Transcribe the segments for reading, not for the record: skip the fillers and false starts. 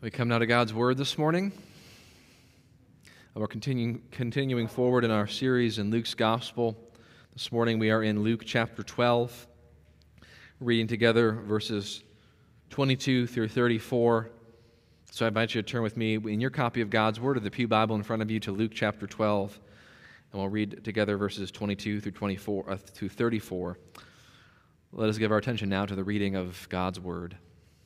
We come now to God's Word this morning. We're continuing forward in our series in Luke's Gospel. This morning we are in Luke chapter 12, reading together verses 22 through 34. So I invite you to turn with me in your copy of God's Word or the Pew Bible in front of you to Luke chapter 12, and we'll read together verses 22 through 34. Let us give our attention now to the reading of God's Word.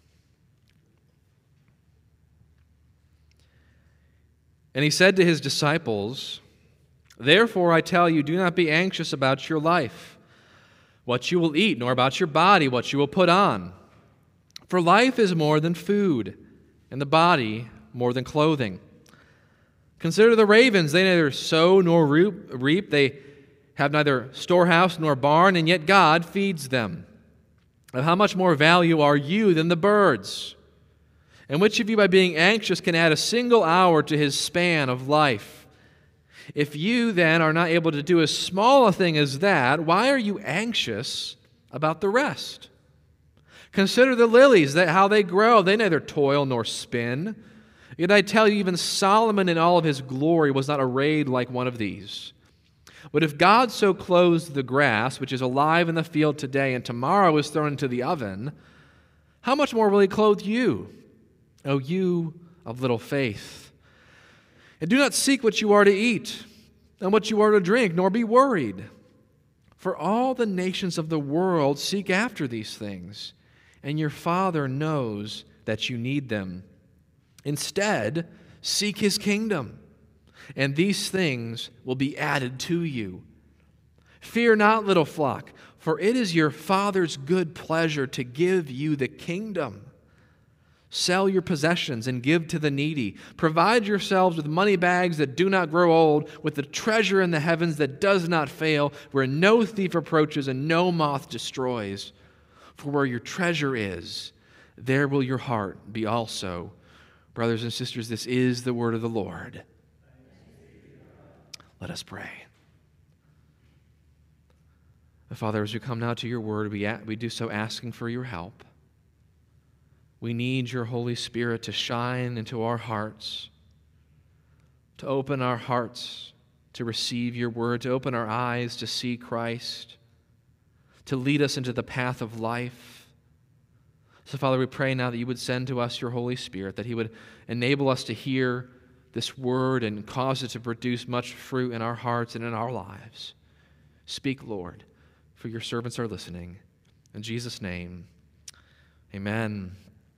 And he said to his disciples, "Therefore I tell you, do not be anxious about your life, what you will eat, nor about your body, what you will put on. For life is more than food, and the body more than clothing. Consider the ravens, they neither sow nor reap, they have neither storehouse nor barn, and yet God feeds them. Of how much more value are you than the birds? And which of you, by being anxious, can add a single hour to his span of life? If you, then, are not able to do as small a thing as that, why are you anxious about the rest? Consider the lilies, how they grow. They neither toil nor spin. Yet I tell you, even Solomon in all of his glory was not arrayed like one of these. But if God so clothes the grass, which is alive in the field today and tomorrow is thrown into the oven, how much more will he clothe you, O you of little faith? And do not seek what you are to eat and what you are to drink, nor be worried. For all the nations of the world seek after these things, and your Father knows that you need them. Instead, seek his kingdom, and these things will be added to you. Fear not, little flock, for it is your Father's good pleasure to give you the kingdom. Sell your possessions and give to the needy. Provide yourselves with money bags that do not grow old, with the treasure in the heavens that does not fail, where no thief approaches and no moth destroys. For where your treasure is, there will your heart be also." Brothers and sisters, this is the word of the Lord. Let us pray. Father, as we come now to your word, we do so asking for your help. We need your Holy Spirit to shine into our hearts, to open our hearts to receive your word, to open our eyes to see Christ, to lead us into the path of life. So, Father, we pray now that you would send to us your Holy Spirit, that he would enable us to hear this word and cause it to produce much fruit in our hearts and in our lives. Speak, Lord, for your servants are listening. In Jesus' name, amen.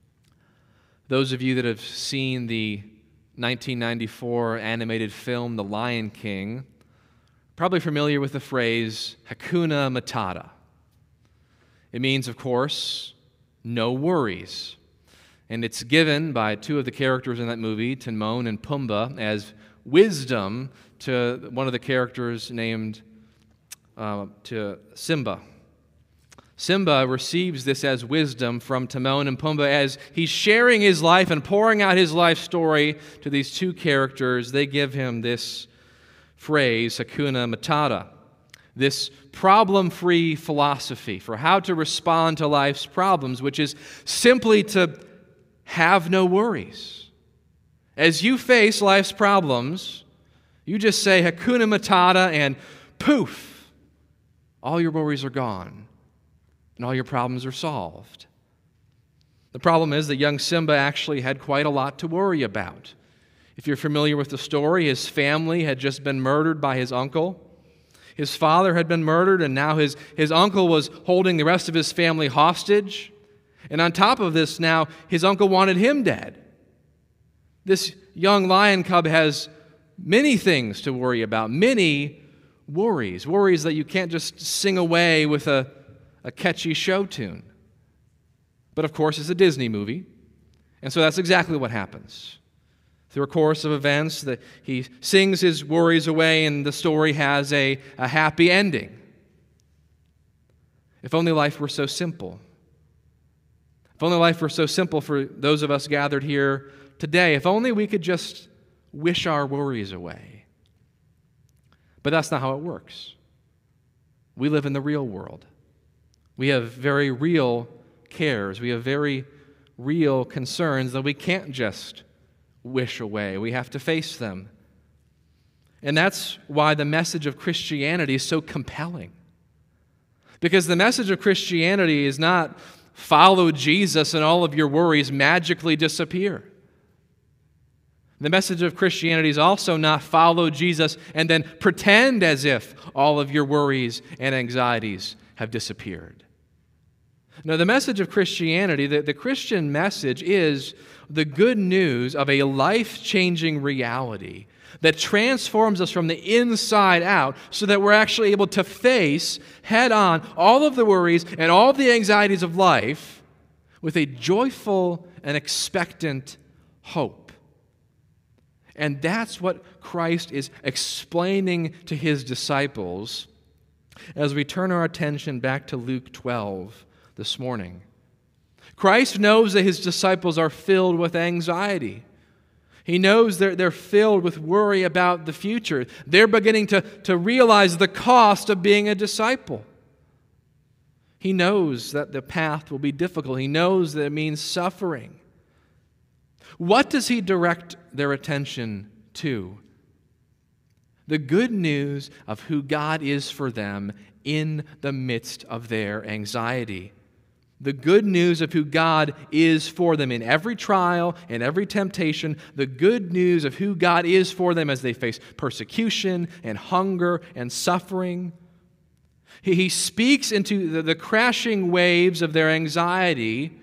Those of you that have seen the 1994 animated film, The Lion King, are probably familiar with the phrase, Hakuna Matata. It means, of course, no worries. And it's given by two of the characters in that movie, Timon and Pumbaa, as wisdom to one of the characters named to Simba. Simba receives this as wisdom from Timon and Pumbaa as he's sharing his life and pouring out his life story to these two characters. They give him this phrase, Hakuna Matata, this problem-free philosophy for how to respond to life's problems, which is simply to have no worries. As you face life's problems, you just say Hakuna Matata and poof, all your worries are gone. And all your problems are solved. The problem is that young Simba actually had quite a lot to worry about. If you're familiar with the story, his family had just been murdered by his uncle. His father had been murdered, and now his uncle was holding the rest of his family hostage. And on top of this now, his uncle wanted him dead. This young lion cub has many things to worry about, many worries that you can't just sing away with a catchy show tune. But of course, it's a Disney movie, and so that's exactly what happens. Through a course of events, that he sings his worries away, and the story has a happy ending. If only life were so simple. If only life were so simple for those of us gathered here today. If only we could just wish our worries away. But that's not how it works. We live in the real world. We have very real cares. We have very real concerns that we can't just wish away. We have to face them. And that's why the message of Christianity is so compelling. Because the message of Christianity is not follow Jesus and all of your worries magically disappear. The message of Christianity is also not follow Jesus and then pretend as if all of your worries and anxieties have disappeared. No, the message of Christianity, the Christian message is the good news of a life-changing reality that transforms us from the inside out so that we're actually able to face head-on all of the worries and all of the anxieties of life with a joyful and expectant hope. And that's what Christ is explaining to his disciples as we turn our attention back to Luke 12 this morning. Christ knows that his disciples are filled with anxiety. He knows they're filled with worry about the future. They're beginning to realize the cost of being a disciple. He knows that the path will be difficult. He knows that it means suffering. What does he direct their attention to? The good news of who God is for them in the midst of their anxiety. The good news of who God is for them in every trial and every temptation. The good news of who God is for them as they face persecution and hunger and suffering. He speaks into the crashing waves of their anxiety,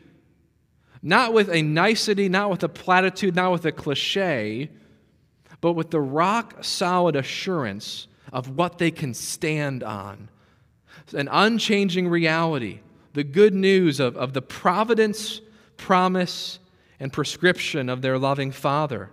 not with a nicety, not with a platitude, not with a cliche, but with the rock-solid assurance of what they can stand on. An unchanging reality. The good news of the providence, promise, and prescription of their loving Father.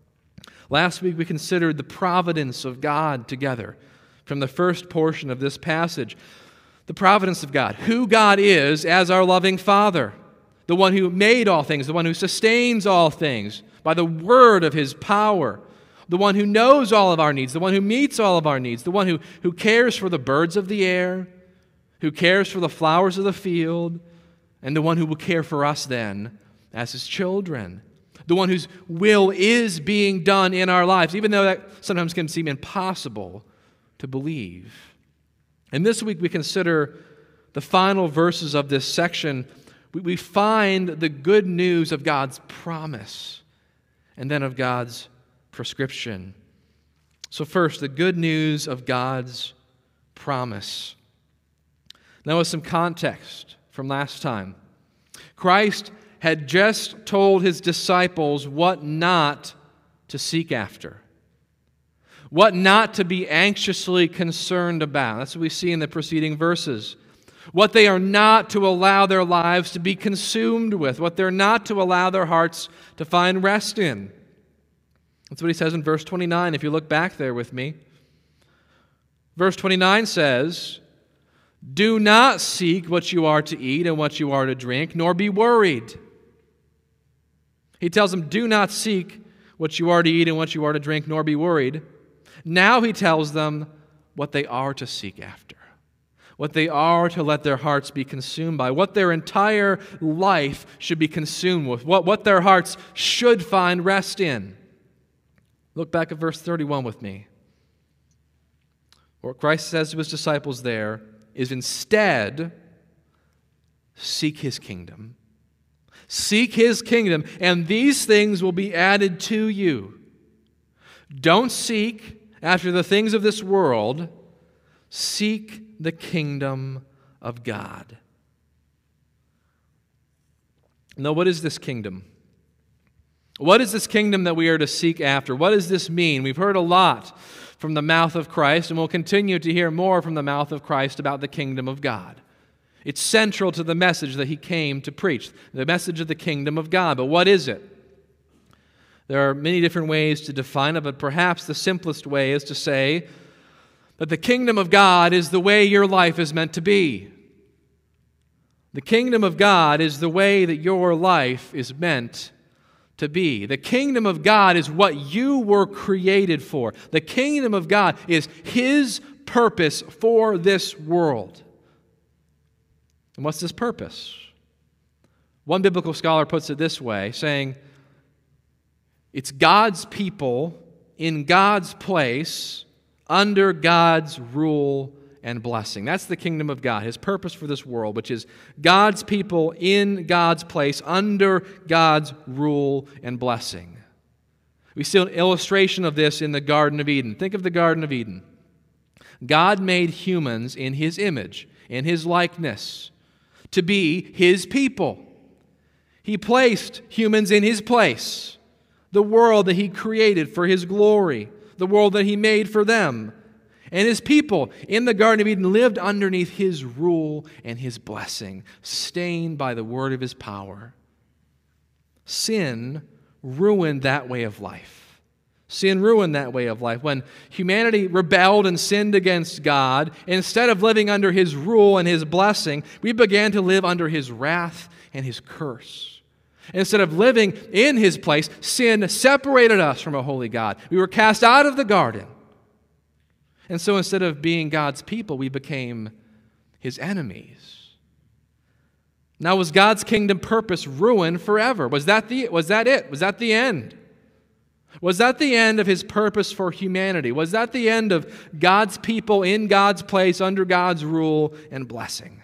Last week we considered the providence of God together from the first portion of this passage. The providence of God, who God is as our loving Father, the one who made all things, the one who sustains all things by the word of his power, the one who knows all of our needs, the one who meets all of our needs, the one who cares for the birds of the air, who cares for the flowers of the field, and the one who will care for us then as his children. The one whose will is being done in our lives, even though that sometimes can seem impossible to believe. And this week we consider the final verses of this section. We find the good news of God's promise and then of God's prescription. So first, the good news of God's promise. Now, with some context from last time, Christ had just told his disciples what not to seek after, what not to be anxiously concerned about. That's what we see in the preceding verses. What they are not to allow their lives to be consumed with, what they're not to allow their hearts to find rest in. That's what he says in verse 29, if you look back there with me. Verse 29 says, "Do not seek what you are to eat and what you are to drink, nor be worried." He tells them, do not seek what you are to eat and what you are to drink, nor be worried. Now he tells them what they are to seek after, what they are to let their hearts be consumed by, what their entire life should be consumed with, what their hearts should find rest in. Look back at verse 31 with me. What Christ says to his disciples there is instead, seek his kingdom. Seek his kingdom, and these things will be added to you. Don't seek after the things of this world. Seek the kingdom of God. Now, what is this kingdom? What is this kingdom that we are to seek after? What does this mean? We've heard a lot from the mouth of Christ, and we'll continue to hear more from the mouth of Christ about the kingdom of God. It's central to the message that he came to preach, the message of the kingdom of God. But what is it? There are many different ways to define it, but perhaps the simplest way is to say that the kingdom of God is the way your life is meant to be. The kingdom of God is the way that your life is meant to be. The kingdom of God is what you were created for. The kingdom of God is his purpose for this world. And what's this purpose? One biblical scholar puts it this way, saying, it's God's people in God's place under God's rule and blessing. That's the kingdom of God, His purpose for this world, which is God's people in God's place under God's rule and blessing. We see an illustration of this in the Garden of Eden. Think of the Garden of Eden. God made humans in His image, in His likeness, to be His people. He placed humans in His place, the world that He created for His glory, the world that He made for them. And His people in the Garden of Eden lived underneath His rule and His blessing, sustained by the word of His power. Sin ruined that way of life. Sin ruined that way of life. When humanity rebelled and sinned against God, instead of living under His rule and His blessing, we began to live under His wrath and His curse. Instead of living in His place, sin separated us from a holy God. We were cast out of the garden. And so instead of being God's people, we became His enemies. Now, was God's kingdom purpose ruined forever? Was that it? Was that the end? Was that the end of His purpose for humanity? Was that the end of God's people in God's place under God's rule and blessing?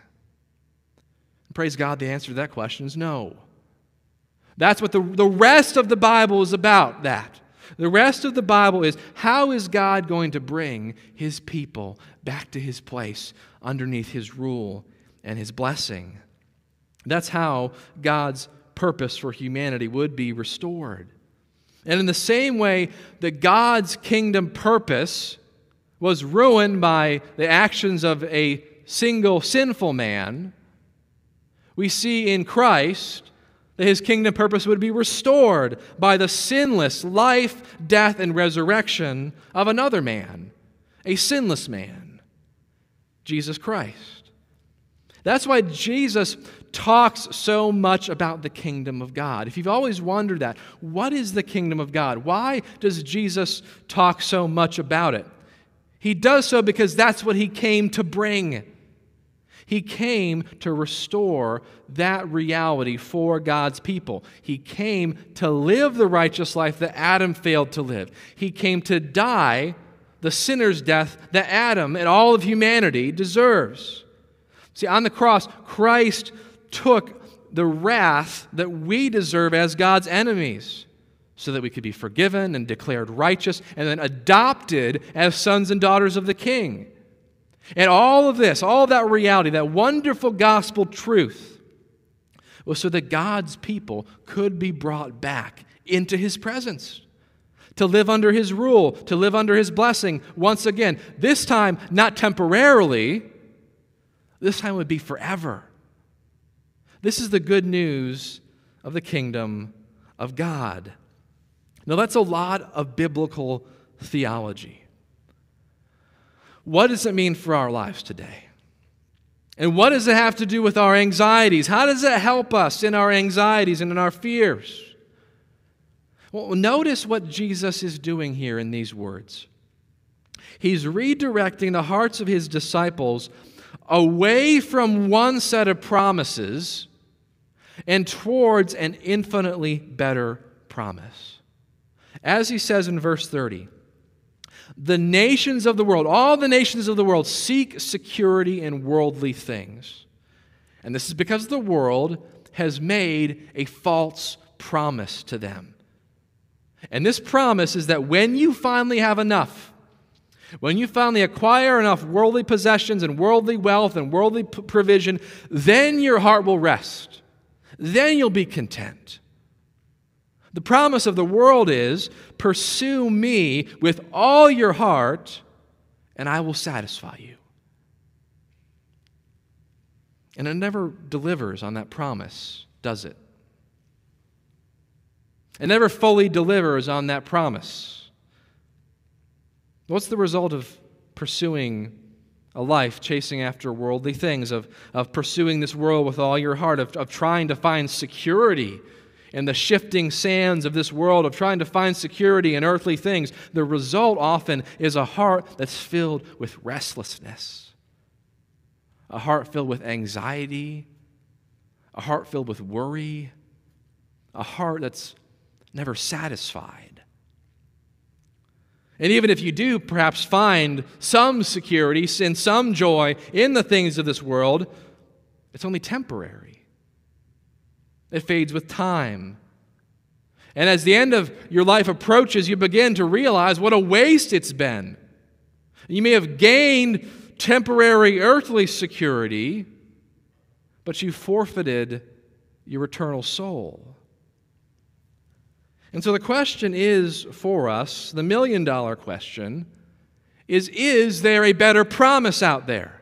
And praise God, the answer to that question is no. That's what the rest of the Bible is about, that. The rest of the Bible is, how is God going to bring His people back to His place underneath His rule and His blessing? That's how God's purpose for humanity would be restored. And in the same way that God's kingdom purpose was ruined by the actions of a single sinful man, we see in Christ that His kingdom purpose would be restored by the sinless life, death, and resurrection of another man, a sinless man, Jesus Christ. That's why Jesus talks so much about the kingdom of God. If you've always wondered that, what is the kingdom of God? Why does Jesus talk so much about it? He does so because that's what He came to bring. He came to restore that reality for God's people. He came to live the righteous life that Adam failed to live. He came to die the sinner's death that Adam and all of humanity deserves. See, on the cross, Christ took the wrath that we deserve as God's enemies so that we could be forgiven and declared righteous and then adopted as sons and daughters of the King. And all of this, all of that reality, that wonderful gospel truth was so that God's people could be brought back into His presence, to live under His rule, to live under His blessing once again. This time, not temporarily, this time would be forever. This is the good news of the kingdom of God. Now, that's a lot of biblical theology. What does it mean for our lives today? And what does it have to do with our anxieties? How does it help us in our anxieties and in our fears? Well, notice what Jesus is doing here in these words. He's redirecting the hearts of His disciples away from one set of promises and towards an infinitely better promise. As He says in verse 30, the nations of the world, all the nations of the world, seek security in worldly things. And this is because the world has made a false promise to them. And this promise is that when you finally have enough, when you finally acquire enough worldly possessions and worldly wealth and worldly provision, then your heart will rest. Then you'll be content. The promise of the world is, pursue me with all your heart, and I will satisfy you. And it never delivers on that promise, does it? It never fully delivers on that promise. What's the result of pursuing a life chasing after worldly things, of pursuing this world with all your heart, of trying to find security in the shifting sands of this world, of trying to find security in earthly things? The result often is a heart that's filled with restlessness, a heart filled with anxiety, a heart filled with worry, a heart that's never satisfied. And even if you do perhaps find some security and some joy in the things of this world, it's only temporary. It fades with time. And as the end of your life approaches, you begin to realize what a waste it's been. You may have gained temporary earthly security, but you forfeited your eternal soul. And so the question is for us, the million-dollar question, is there a better promise out there?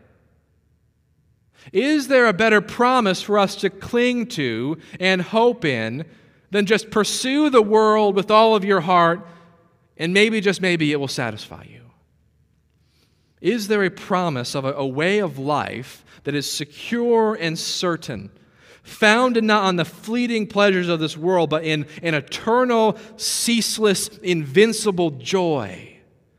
Is there a better promise for us to cling to and hope in than just pursue the world with all of your heart, and maybe, just maybe, it will satisfy you? Is there a promise of a way of life that is secure and certain, founded not on the fleeting pleasures of this world, but in an eternal, ceaseless, invincible joy?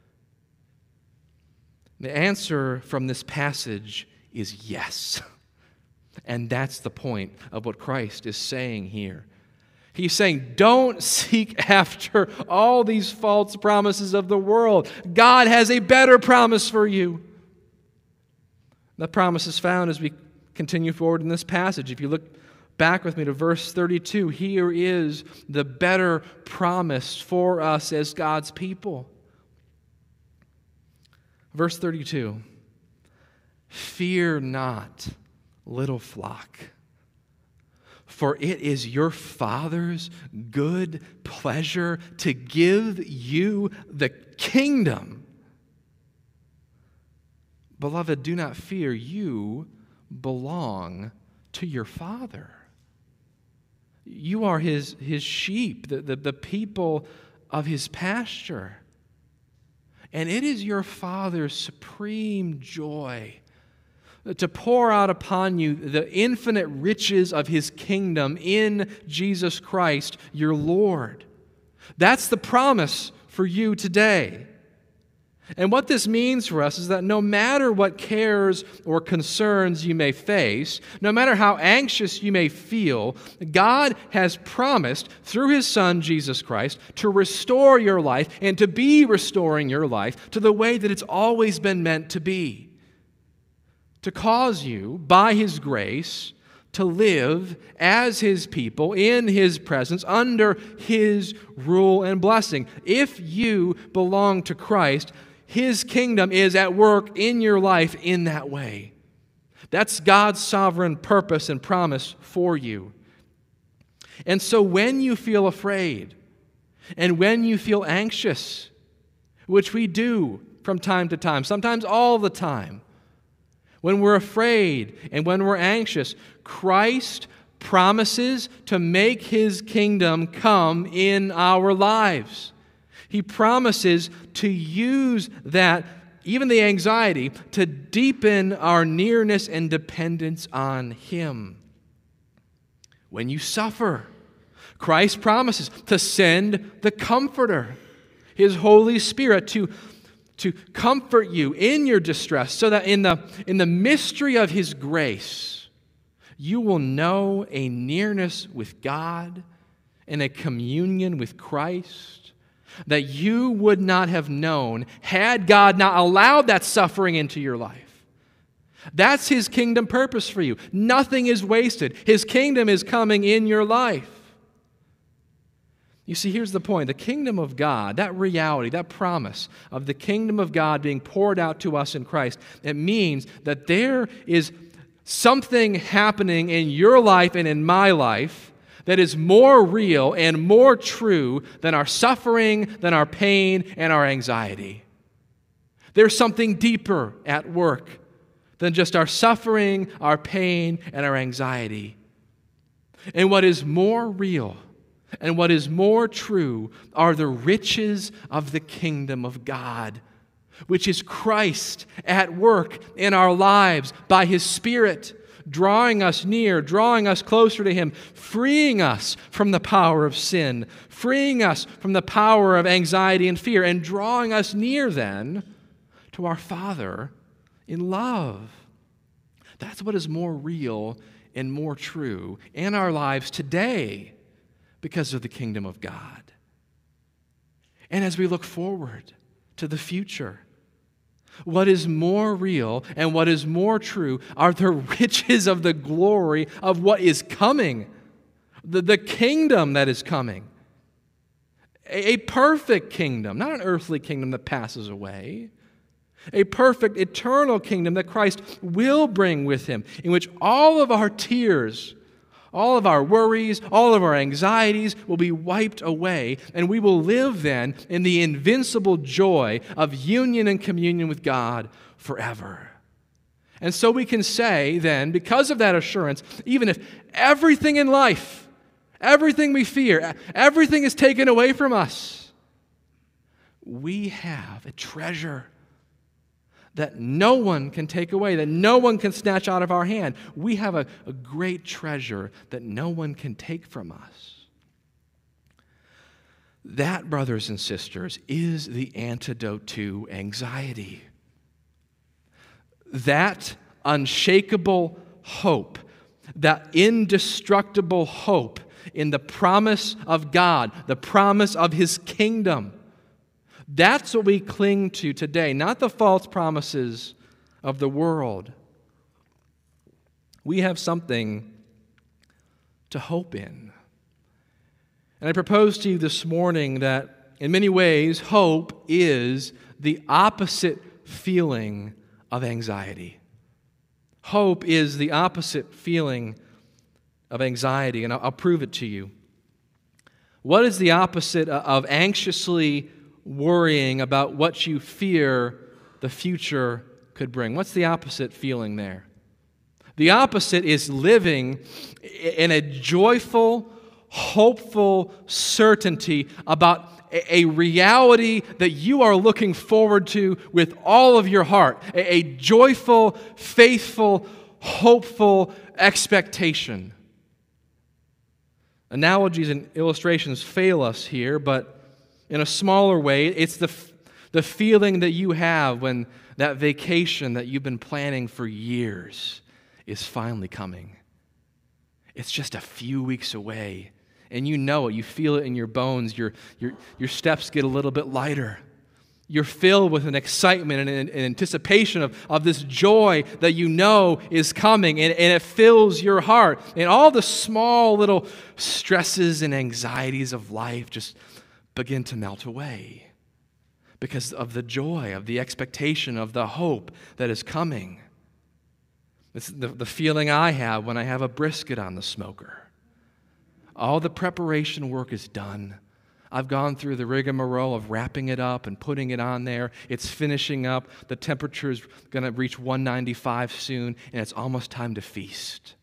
The answer from this passage is yes. And that's the point of what Christ is saying here. He's saying, don't seek after all these false promises of the world. God has a better promise for you. That promise is found as we continue forward in this passage. If you look back with me to verse 32, here is the better promise for us as God's people. Verse 32, fear not, little flock, for it is your Father's good pleasure to give you the kingdom. Beloved, do not fear. You belong to your Father. You are His sheep, the people of His pasture. And it is your Father's supreme joy to pour out upon you the infinite riches of His kingdom in Jesus Christ, your Lord. That's the promise for you today. And what this means for us is that no matter what cares or concerns you may face, no matter how anxious you may feel, God has promised through His Son, Jesus Christ, to restore your life and to be restoring your life to the way that it's always been meant to be. To cause you, by His grace, to live as His people, in His presence, under His rule and blessing. If you belong to Christ, His kingdom is at work in your life in that way. That's God's sovereign purpose and promise for you. And so when you feel afraid, and when you feel anxious, which we do from time to time, sometimes all the time, when we're afraid and when we're anxious, Christ promises to make His kingdom come in our lives. He promises to use that, even the anxiety, to deepen our nearness and dependence on Him. When you suffer, Christ promises to send the Comforter, His Holy Spirit, to comfort you in your distress, so that in the mystery of His grace, you will know a nearness with God and a communion with Christ that you would not have known had God not allowed that suffering into your life. That's His kingdom purpose for you. Nothing is wasted. His kingdom is coming in your life. You see, here's the point. The kingdom of God, that reality, that promise of the kingdom of God being poured out to us in Christ, it means that there is something happening in your life and in my life that is more real and more true than our suffering, than our pain, and our anxiety. There's something deeper at work than just our suffering, our pain, and our anxiety. And what is more real and what is more true are the riches of the kingdom of God, which is Christ at work in our lives by His Spirit, drawing us near, drawing us closer to Him, freeing us from the power of sin, freeing us from the power of anxiety and fear, and drawing us near then to our Father in love. That's what is more real and more true in our lives today because of the kingdom of God. And as we look forward to the future, what is more real and what is more true are the riches of the glory of what is coming, the kingdom that is coming. A perfect kingdom, not an earthly kingdom that passes away. A perfect, eternal kingdom that Christ will bring with him, in which all of our tears, all of our worries, all of our anxieties will be wiped away, and we will live then in the invincible joy of union and communion with God forever. And so we can say then, because of that assurance, even if everything in life, everything we fear, everything is taken away from us, we have a treasure that no one can take away, that no one can snatch out of our hand. We have a great treasure that no one can take from us. That, brothers and sisters, is the antidote to anxiety. That unshakable hope, that indestructible hope in the promise of God, the promise of His kingdom. That's what we cling to today, not the false promises of the world. We have something to hope in. And I propose to you this morning that in many ways, hope is the opposite feeling of anxiety. Hope is the opposite feeling of anxiety, and I'll prove it to you. What is the opposite of anxiously worrying about what you fear the future could bring? What's the opposite feeling there? The opposite is living in a joyful, hopeful certainty about a reality that you are looking forward to with all of your heart. A joyful, faithful, hopeful expectation. Analogies and illustrations fail us here, but in a smaller way, it's the feeling that you have when that vacation that you've been planning for years is finally coming. It's just a few weeks away, and you know it. You feel it in your bones. Your steps get a little bit lighter. You're filled with an excitement and an anticipation of this joy that you know is coming, and it fills your heart. And all the small little stresses and anxieties of life just begin to melt away because of the joy, of the expectation, of the hope that is coming. It's the feeling I have when I have a brisket on the smoker. All the preparation work is done. I've gone through the rigmarole of wrapping it up and putting it on there. It's finishing up. The temperature is going to reach 195 soon, and it's almost time to feast.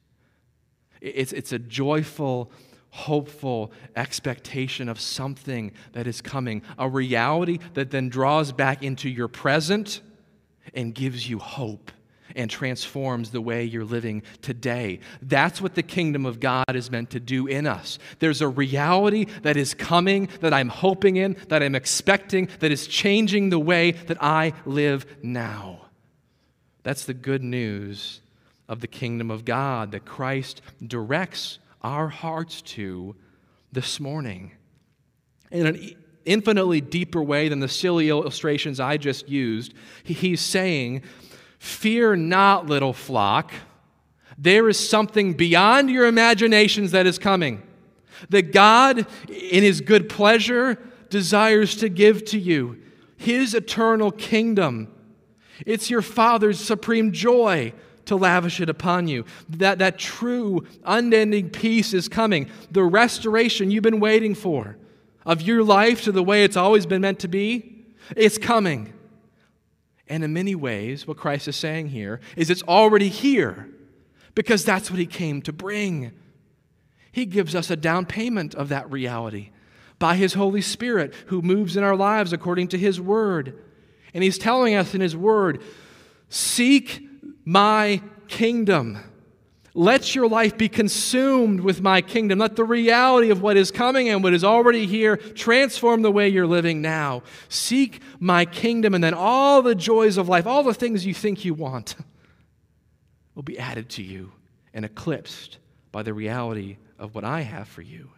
It's a joyful, hopeful expectation of something that is coming, a reality that then draws back into your present and gives you hope and transforms the way you're living today. That's what the kingdom of God is meant to do in us. There's a reality that is coming, that I'm hoping in, that I'm expecting, that is changing the way that I live now. That's the good news of the kingdom of God that Christ directs our hearts to this morning. In an infinitely deeper way than the silly illustrations I just used, he's saying, fear not, little flock. There is something beyond your imaginations that is coming, that God, in His good pleasure, desires to give to you. His eternal kingdom. It's your Father's supreme joy to lavish it upon you. That true, unending peace is coming. The restoration you've been waiting for of your life to the way it's always been meant to be, it's coming. And in many ways, what Christ is saying here is it's already here because that's what He came to bring. He gives us a down payment of that reality by His Holy Spirit who moves in our lives according to His Word. And He's telling us in His Word, seek my kingdom. Let your life be consumed with my kingdom. Let the reality of what is coming and what is already here transform the way you're living now. Seek my kingdom, and then all the joys of life, all the things you think you want, will be added to you and eclipsed by the reality of what I have for you.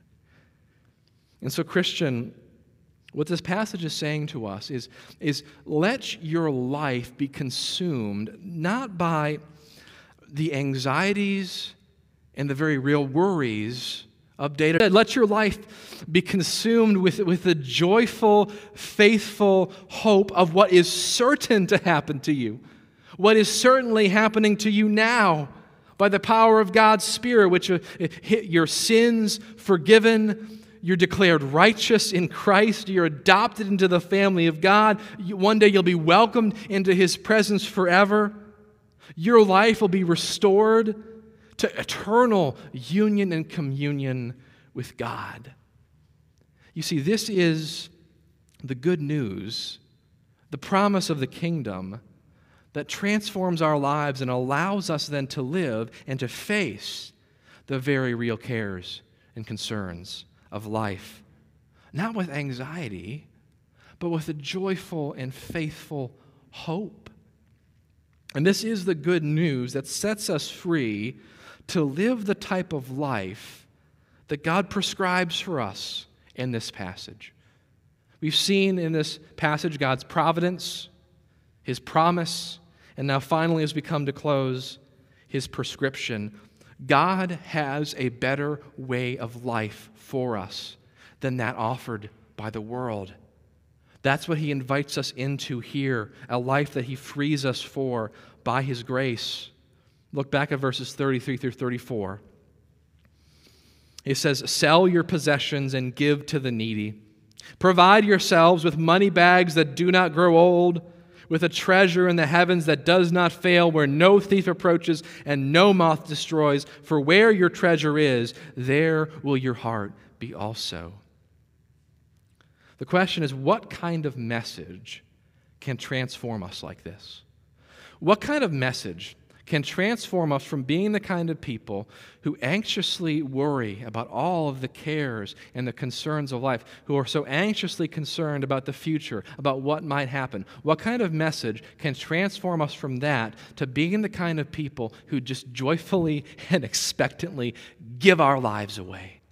And so, Christian, what this passage is saying to us is let your life be consumed not by the anxieties and the very real worries of day-to-day. Let your life be consumed with the joyful, faithful hope of what is certain to happen to you, what is certainly happening to you now by the power of God's Spirit, which your sins forgiven. You're declared righteous in Christ. You're adopted into the family of God. One day you'll be welcomed into His presence forever. Your life will be restored to eternal union and communion with God. You see, this is the good news, the promise of the kingdom that transforms our lives and allows us then to live and to face the very real cares and concerns of life, not with anxiety, but with a joyful and faithful hope. And this is the good news that sets us free to live the type of life that God prescribes for us in this passage. We've seen in this passage God's providence, His promise, and now finally, as we come to close, His prescription. God has a better way of life for us than that offered by the world. That's what He invites us into here, a life that He frees us for by His grace. Look back at verses 33 through 34. It says, "Sell your possessions and give to the needy. Provide yourselves with money bags that do not grow old, with a treasure in the heavens that does not fail, where no thief approaches and no moth destroys. For where your treasure is, there will your heart be also." The question is, what kind of message can transform us like this? What kind of message can transform us from being the kind of people who anxiously worry about all of the cares and the concerns of life, who are so anxiously concerned about the future, about what might happen? What kind of message can transform us from that to being the kind of people who just joyfully and expectantly give our lives away?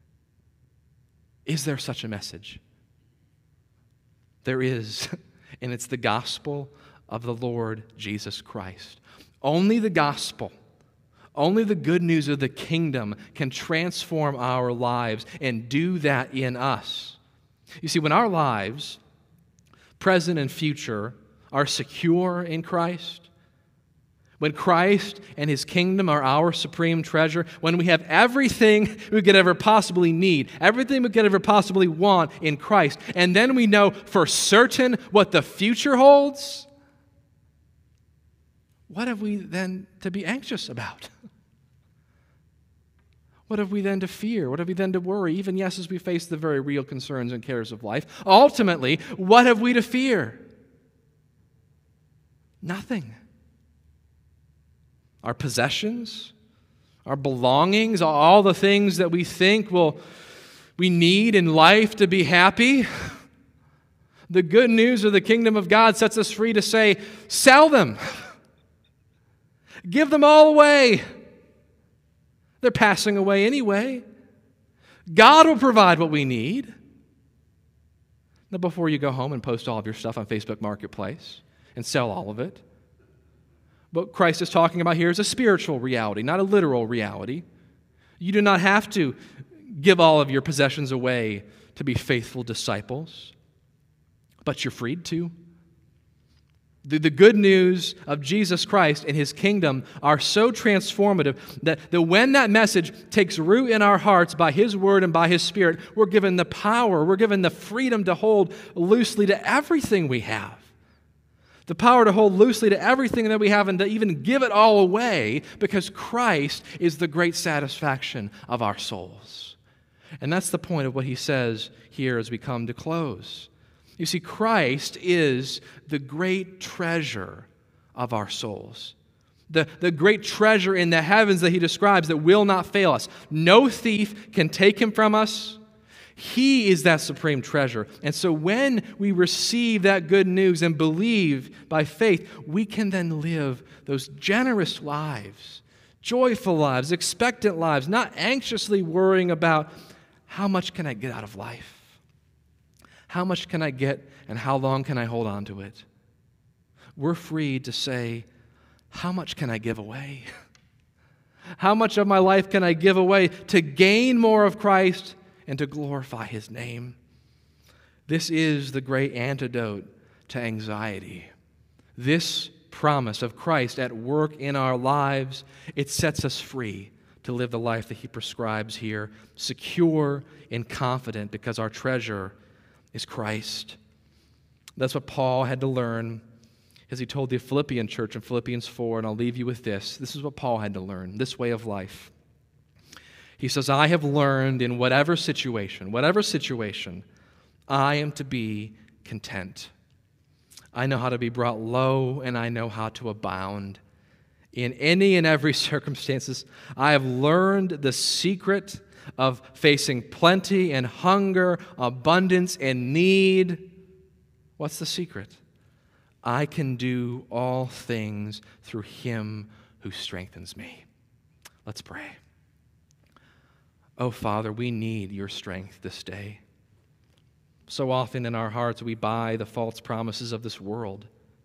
Is there such a message? There is, and it's the gospel of the Lord Jesus Christ. Only the gospel, only the good news of the kingdom can transform our lives and do that in us. You see, when our lives, present and future, are secure in Christ, when Christ and His kingdom are our supreme treasure, when we have everything we could ever possibly need, everything we could ever possibly want in Christ, and then we know for certain what the future holds, what have we then to be anxious about? What have we then to fear? What have we then to worry? Even, yes, as we face the very real concerns and cares of life, ultimately, what have we to fear? Nothing. Our possessions, our belongings, all the things that we think we need in life to be happy. The good news of the kingdom of God sets us free to say, sell them. Give them all away. They're passing away anyway. God will provide what we need. Now, before you go home and post all of your stuff on Facebook Marketplace and sell all of it, what Christ is talking about here is a spiritual reality, not a literal reality. You do not have to give all of your possessions away to be faithful disciples, but you're freed to. The good news of Jesus Christ and His kingdom are so transformative that when that message takes root in our hearts by His word and by His Spirit, we're given the power, we're given the freedom to hold loosely to everything we have. The power to hold loosely to everything that we have and to even give it all away, because Christ is the great satisfaction of our souls. And that's the point of what He says here as we come to close. You see, Christ is the great treasure of our souls. The great treasure in the heavens that He describes that will not fail us. No thief can take Him from us. He is that supreme treasure. And so when we receive that good news and believe by faith, we can then live those generous lives, joyful lives, expectant lives, not anxiously worrying about how much can I get out of life? How much can I get and how long can I hold on to it? We're free to say, how much can I give away? How much of my life can I give away to gain more of Christ and to glorify His name? This is the great antidote to anxiety. This promise of Christ at work in our lives, it sets us free to live the life that He prescribes here, secure and confident because our treasure is Christ. That's what Paul had to learn as he told the Philippian church in Philippians 4, and I'll leave you with this. This is what Paul had to learn, this way of life. He says, I have learned in whatever situation, I am to be content. I know how to be brought low, and I know how to abound. In any and every circumstances, I have learned the secret of facing plenty and hunger, abundance and need. What's the secret? I can do all things through Him who strengthens me. Let's pray. Oh, Father, we need your strength this day. So often in our hearts we buy the false promises of this world.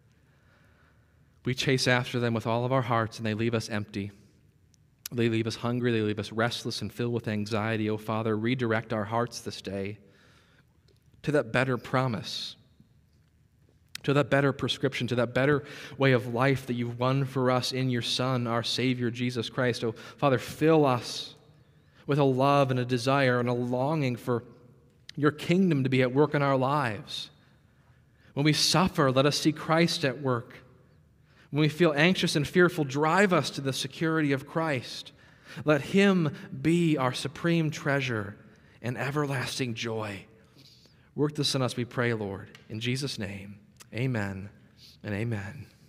We chase after them with all of our hearts and they leave us empty. They leave us hungry, they leave us restless and filled with anxiety. Oh, Father, redirect our hearts this day to that better promise, to that better prescription, to that better way of life that you've won for us in your Son, our Savior, Jesus Christ. Oh, Father, fill us with a love and a desire and a longing for your kingdom to be at work in our lives. When we suffer, let us see Christ at work. When we feel anxious and fearful, drive us to the security of Christ. Let Him be our supreme treasure and everlasting joy. Work this in us, we pray, Lord. In Jesus' name, amen and amen.